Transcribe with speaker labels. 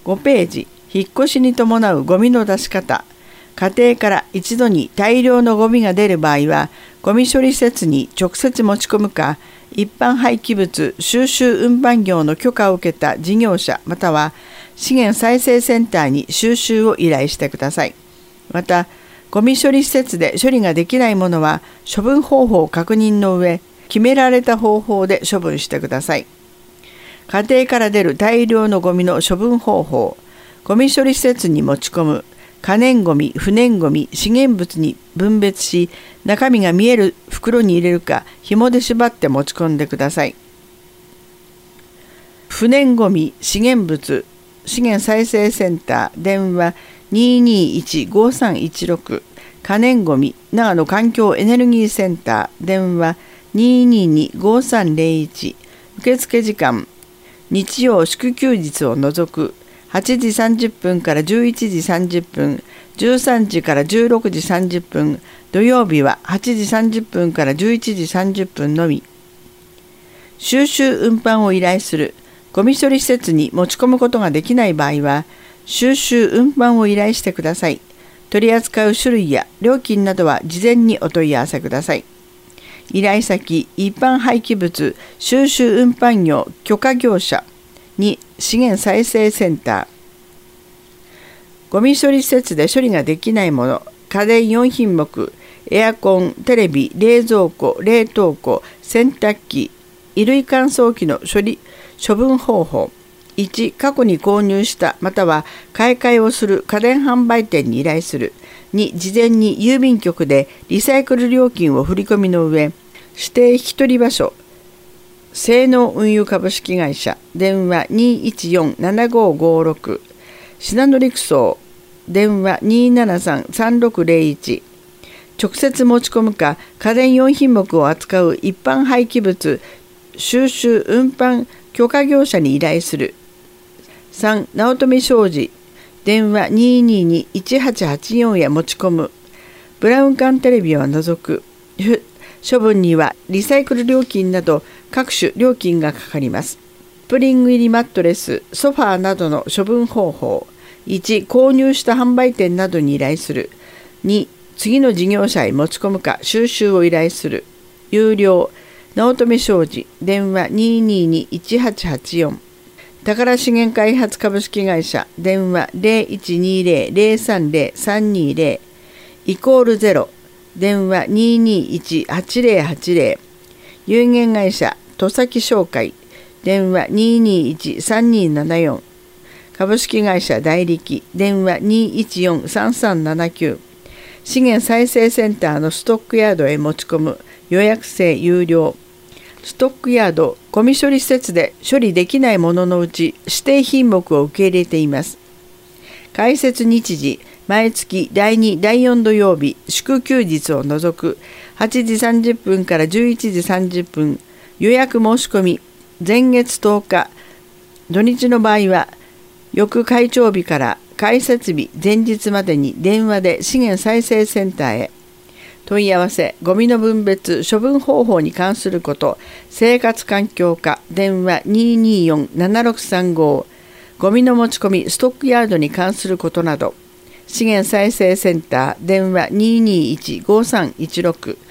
Speaker 1: 5ページ、引っ越しに伴うゴミの出し方。家庭から一度に大量のゴミが出る場合は、ゴミ処理施設に直接持ち込むか、一般廃棄物収集運搬業の許可を受けた事業者または資源再生センターに収集を依頼してください。また、ゴミ処理施設で処理ができないものは処分方法を確認の上、決められた方法で処分してください。家庭から出る大量のゴミの処分方法。ゴミ処理施設に持ち込む。可燃ゴミ、不燃ゴミ、資源物に分別し、中身が見える袋に入れるか、紐で縛って持ち込んでください。不燃ゴミ、資源物、資源再生センター、電話221-5316、可燃ゴミ、長野環境エネルギーセンター、電話222-5301、受付時間、日曜祝休日を除く、8時30分から11時30分、13時から16時30分、土曜日は8時30分から11時30分のみ。収集運搬を依頼する。ゴミ処理施設に持ち込むことができない場合は、収集運搬を依頼してください。取り扱う種類や料金などは事前にお問い合わせください。依頼先、一般廃棄物収集運搬業許可業者。2、資源再生センター。ゴミ処理施設で処理ができないもの、家電4品目、エアコン、テレビ、冷蔵庫、冷凍庫、洗濯機、衣類乾燥機の処分方法。1、過去に購入したまたは買い替えをする家電販売店に依頼する。2、事前に郵便局でリサイクル料金を振り込みの上、指定引き取り場所、性能運輸株式会社、電話214-7556、信濃陸送、電話273-3601、直接持ち込むか、家電4品目を扱う一般廃棄物収集運搬許可業者に依頼する。3、直富商事、電話222-1884へ持ち込む。ブラウン管テレビは除く。処分にはリサイクル料金など各種料金がかかります。スプリング入りマットレス、ソファーなどの処分方法。1、購入した販売店などに依頼する。2、次の事業者へ持ち込むか収集を依頼する。有料、直富商事、電話222-1884。宝資源開発株式会社、電話0120-030-320、イコール0、電話221-8080。有限会社、戸崎商会、電話221-3274。株式会社代力、電話214-3379。資源再生センターのストックヤードへ持ち込む。予約制有料。ストックヤード、ゴミ処理施設で処理できないもののうち指定品目を受け入れています。開設日時、毎月第2、第4土曜日、祝休日を除く、8時30分から11時30分、予約申し込み、前月10日、土日の場合は、翌開庁日から開設日前日までに電話で資源再生センターへ。問い合わせ、ゴミの分別、処分方法に関すること、生活環境課、電話224-7635、ゴミの持ち込み、ストックヤードに関することなど、資源再生センター、電話221-5316、